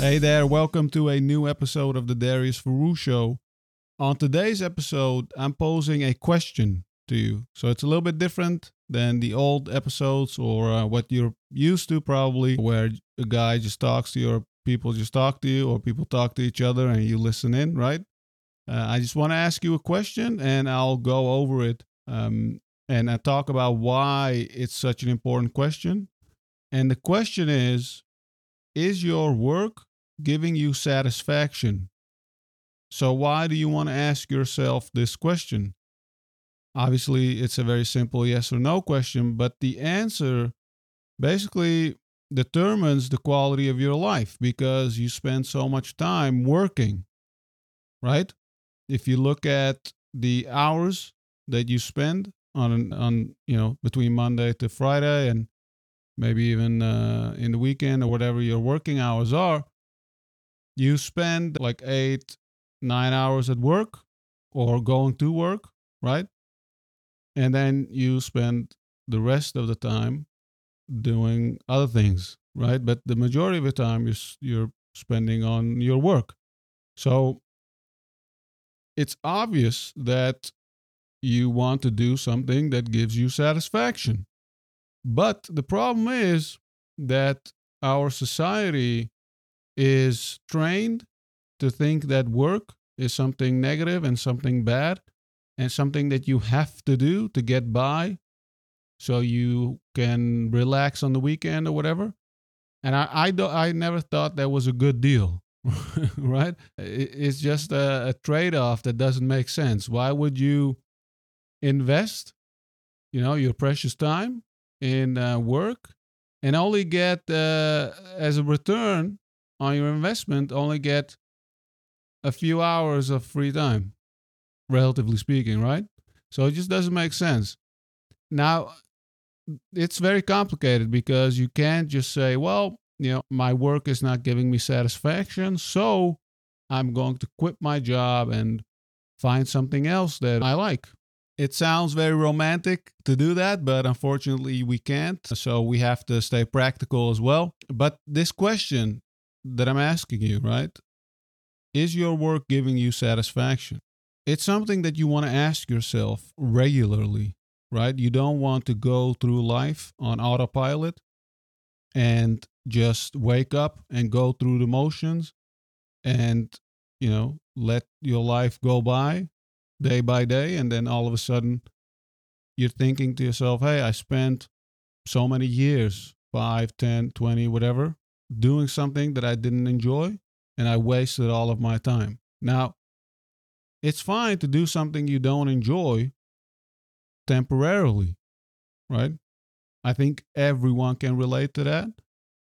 Hey there, welcome to a new episode of the Darius Faru Show. On today's episode, I'm posing a question to you. So it's a little bit different than the old episodes or what you're used to, probably, where a guy just talks to you, or people just talk to you, or people talk to each other and you listen in, right? I just want to ask you a question and I'll go over it and I talk about why it's such an important question. And the question is your work giving you satisfaction? So, why do you want to ask yourself this question? Obviously, it's a very simple yes or no question, but the answer basically determines the quality of your life because you spend so much time working, right? If you look at the hours that you spend on between Monday to Friday and maybe even in the weekend or whatever your working hours are, you spend like 8, 9 hours at work or going to work, right? And then you spend the rest of the time doing other things, right? But the majority of the time you're spending on your work. So it's obvious that you want to do something that gives you satisfaction. But the problem is that our society is trained to think that work is something negative and something bad and something that you have to do to get by so you can relax on the weekend or whatever. And I never thought that was a good deal, right? It's just a trade off that doesn't make sense. Why would you invest, your precious time in work and only get as a return on your investment, only get a few hours of free time, relatively speaking, right? So it just doesn't make sense. Now, it's very complicated because you can't just say, well, my work is not giving me satisfaction, so I'm going to quit my job and find something else that I like. It sounds very romantic to do that, but unfortunately we can't. So we have to stay practical as well. But this question that I'm asking you, right? Is your work giving you satisfaction? It's something that you want to ask yourself regularly, right? You don't want to go through life on autopilot and just wake up and go through the motions and, let your life go by day by day. And then all of a sudden you're thinking to yourself, hey, I spent so many years, 5, 10, 20, whatever, doing something that I didn't enjoy and I wasted all of my time. Now, it's fine to do something you don't enjoy temporarily, right? I think everyone can relate to that.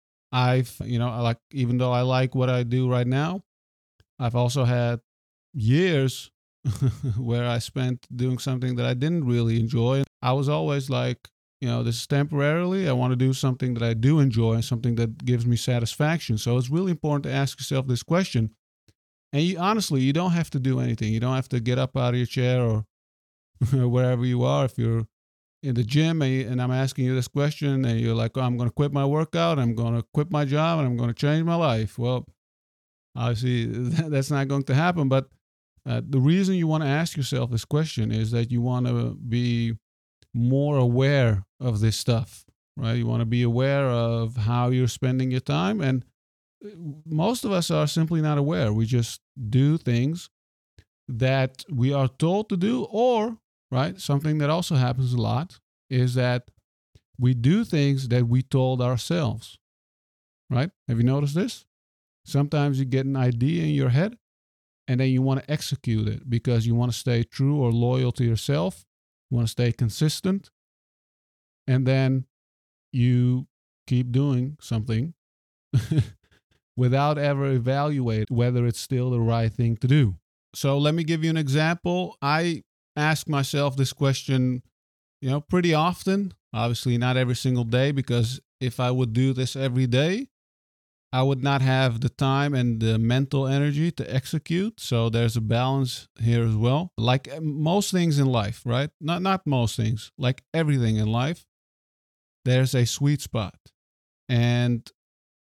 Even though I like what I do right now, I've also had years where I spent doing something that I didn't really enjoy. I was always like, this is temporarily. I want to do something that I do enjoy and something that gives me satisfaction. So it's really important to ask yourself this question. And honestly, you don't have to do anything. You don't have to get up out of your chair or wherever you are. If you're in the gym and I'm asking you this question and you're like, oh, I'm going to quit my workout, I'm going to quit my job, and I'm going to change my life. Well, obviously, that's not going to happen. But the reason you want to ask yourself this question is that you want to be more aware of this stuff, right? You want to be aware of how you're spending your time. And most of us are simply not aware. We just do things that we are told to do, or, right, something that also happens a lot is that we do things that we told ourselves, right? Have you noticed this? Sometimes you get an idea in your head and then you want to execute it because you want to stay true or loyal to yourself. You want to stay consistent. And then you keep doing something without ever evaluate whether it's still the right thing to do. So let me give you an example. I ask myself this question, pretty often. Obviously not every single day, because if I would do this every day, I would not have the time and the mental energy to execute. So there's a balance here as well. Like most things in life, right? Not most things, like everything in life, there's a sweet spot. And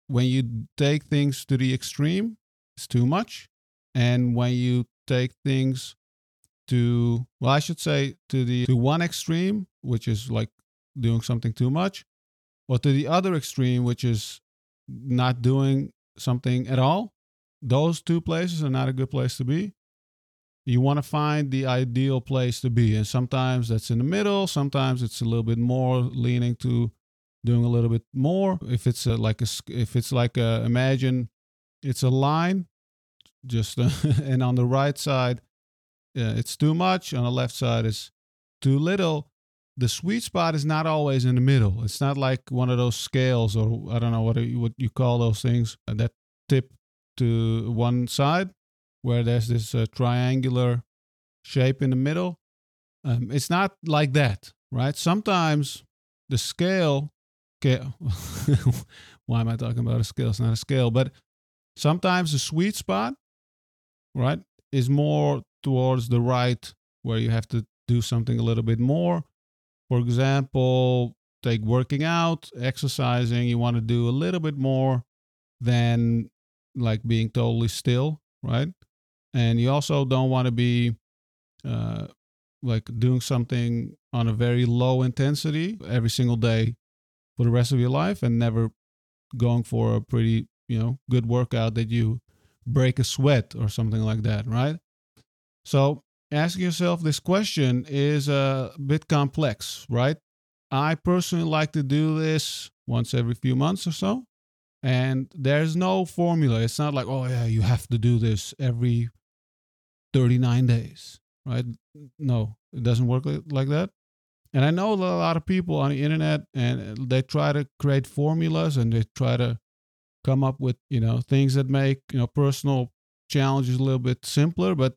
when you take things to the extreme, it's too much. And when you take things to, well, I should say to one extreme, which is like doing something too much, or to the other extreme, which is not doing something at all, those two places are not a good place to be. You want to find the ideal place to be. And sometimes that's in the middle. Sometimes it's a little bit more leaning to doing a little bit more. If it's imagine it's a line, just and on the right side, it's too much. On the left side is too little. The sweet spot is not always in the middle. It's not like one of those scales, or I don't know what you call those things that tip to one side, where there's this triangular shape in the middle. It's not like that, right? Sometimes the scale, why am I talking about a scale? It's not a scale, but sometimes the sweet spot, right, is more towards the right, where you have to do something a little bit more. For example, take working out, exercising. You want to do a little bit more than like being totally still, right? And you also don't want to be like doing something on a very low intensity every single day for the rest of your life, and never going for a pretty, good workout that you break a sweat or something like that, right? So asking yourself this question is a bit complex, right? I personally like to do this once every few months or so. And there's no formula. It's not like, oh, yeah, you have to do this every 39 days, right? No, it doesn't work like that. And I know a lot of people on the internet, and they try to create formulas, and they try to come up with, things that make, personal challenges a little bit simpler, but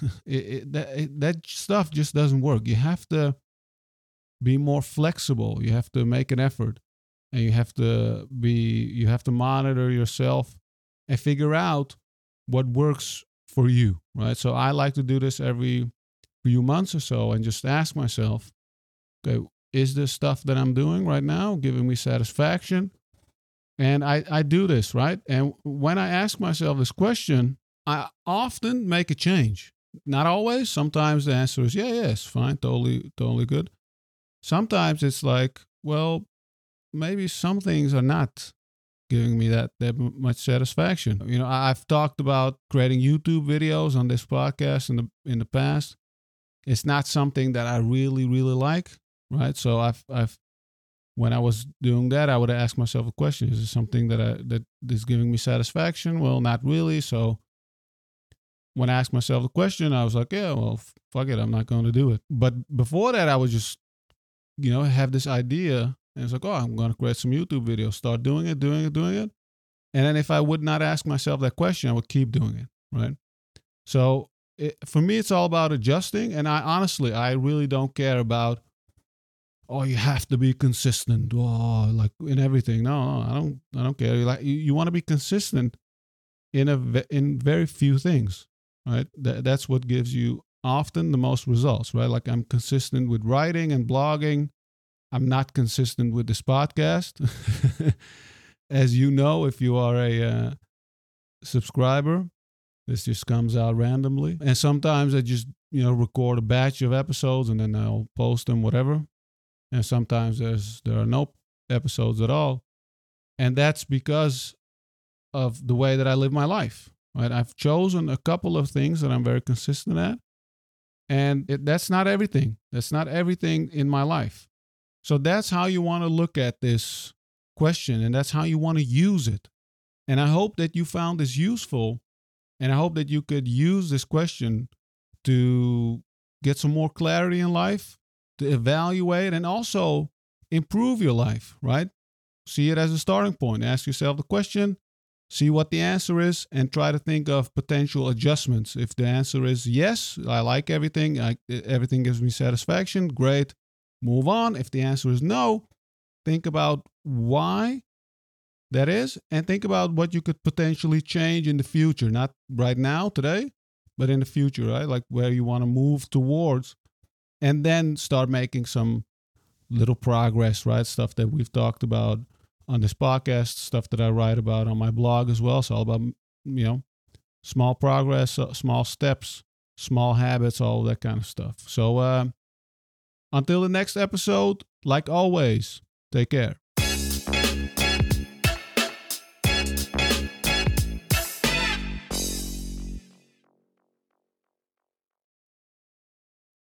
that stuff just doesn't work. You have to be more flexible. You have to make an effort, and you have to monitor yourself and figure out what works for you, right? So I like to do this every few months or so, and just ask myself, okay, is this stuff that I'm doing right now giving me satisfaction? And I do this, right? And when I ask myself this question, I often make a change. Not always. Sometimes the answer is, yeah, it's fine, totally good. Sometimes it's like, well, maybe some things are not giving me that much satisfaction. I've talked about creating YouTube videos on this podcast in the past. It's not something that I really, really like, right? So I've when I was doing that, I would ask myself a question: is it something that is giving me satisfaction? Well, not really. So when I asked myself the question, I was like, yeah, well, fuck it, I'm not going to do it. But before that, I would just, have this idea, and it's like, oh, I'm going to create some YouTube videos, start doing it. And then if I would not ask myself that question, I would keep doing it, right? So for me, it's all about adjusting. And I really don't care about, oh, you have to be consistent, like in everything. No, I don't care. Like you want to be consistent in very few things, right? That's what gives you often the most results, right? Like I'm consistent with writing and blogging. I'm not consistent with this podcast. As you know, if you are a subscriber, this just comes out randomly. And sometimes I just, record a batch of episodes and then I'll post them, whatever. And sometimes there are no episodes at all. And that's because of the way that I live my life, right? I've chosen a couple of things that I'm very consistent at. And that's not everything. That's not everything in my life. So that's how you want to look at this question, and that's how you want to use it. And I hope that you found this useful, and I hope that you could use this question to get some more clarity in life, to evaluate and also improve your life, right? See it as a starting point. Ask yourself the question, see what the answer is, and try to think of potential adjustments. If the answer is yes, I like everything, everything gives me satisfaction, great, move on. If the answer is no, think about why that is, and think about what you could potentially change in the future. Not right now, today, but in the future, right? Like where you want to move towards, and then start making some little progress, right? Stuff that we've talked about on this podcast, stuff that I write about on my blog as well. It's all about, small progress, small steps, small habits, all that kind of stuff. So until the next episode, like always, take care.